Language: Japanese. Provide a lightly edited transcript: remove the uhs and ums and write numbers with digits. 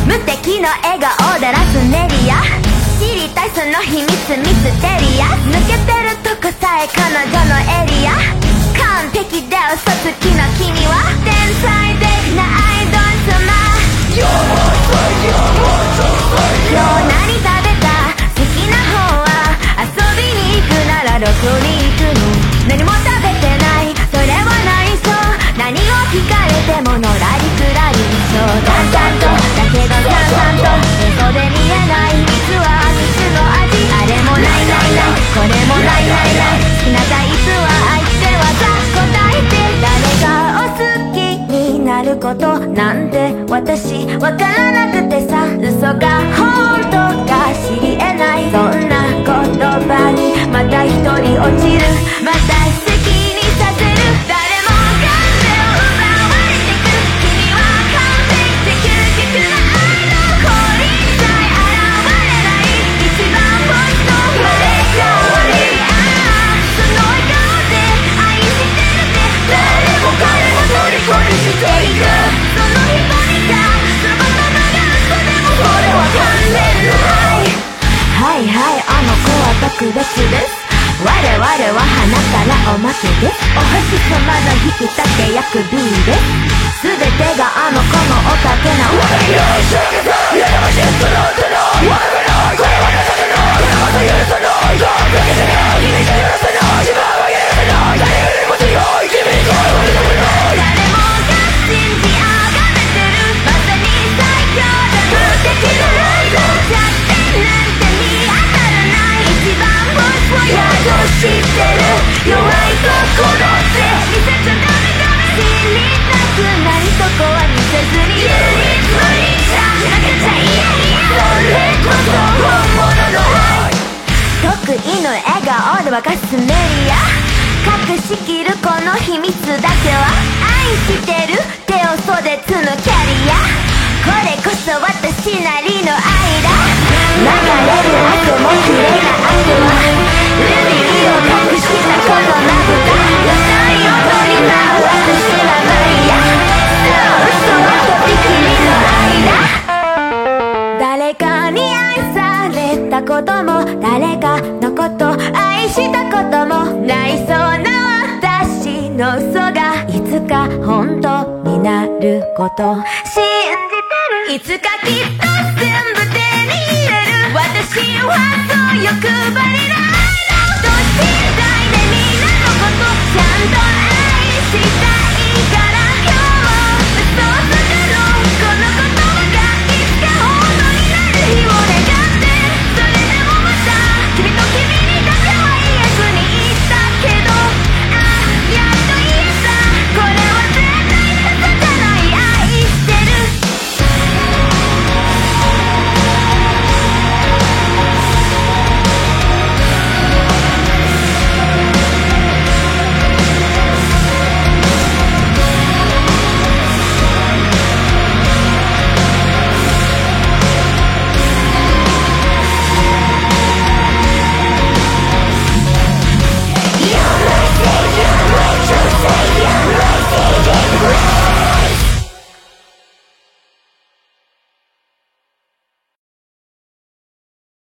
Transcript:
無敵の笑顔でラスネリア、知りたいその秘密ミステリア、抜けてるとこさえ彼女のエリア、完璧で嘘つきの君は天才的なアイドル様。今日何食べた？好きな方は遊びに行くならどこに行くの？何も食べてない、それは内緒。何を聞かれてものらりくらりそう淡々とだけどさらさんと嘘で見えない秘密はキスの味。あれもないないない、これもないないない、好きなタイプは相手はさ答えて。誰かを好きになることなんて私わからなくてさ、嘘が本当か知り得ない、そんな言葉にまた一人落ちる、また好きにさせる。誰も感情を奪われてく、君は完璧で究極な愛の降臨さえ現れない、一番ポスト生まれ変わり。その笑顔で愛してるって誰も彼も虜にしていく、その瞳がそのままが嘘でもこれは完全の愛。はいはい、あの子は特別です、我々は花からおまけです、お星様の引き立て役 B です、全てがあの子のおかげなわけよ。いやでもシンプルってないわけない、これは情けない、また許さない、完璧じゃない、君じゃ許せない、自分は許せない、誰よりも強い君に恋は認めない、誰もが信じあがめてる、まさに最強だ無敵のライド、弱点なんて見当たらない、一番ボスを宿してる、弱いところって見せちゃダメダメ、知りたくないとこは見せずに唯一無二じゃなくちゃいやいや、それこそ本物の愛。得意の笑顔で沸かすメリア、隠しきるこの秘密だけは愛してる手を袖つむキャリア、これこそ私なりの愛だ、流れる汗も綺麗な汗はルビーを隠したこのまぶた、野菜を取りな私はマリア、そうはとびきりの愛だ、誰かに愛されたことも誰かのこと愛したこともないそうな私の嘘がいつか本当になること信じてる、いつかきっと全部手に入れる、私はそう欲張りな愛の等身大でみんなのことちゃんと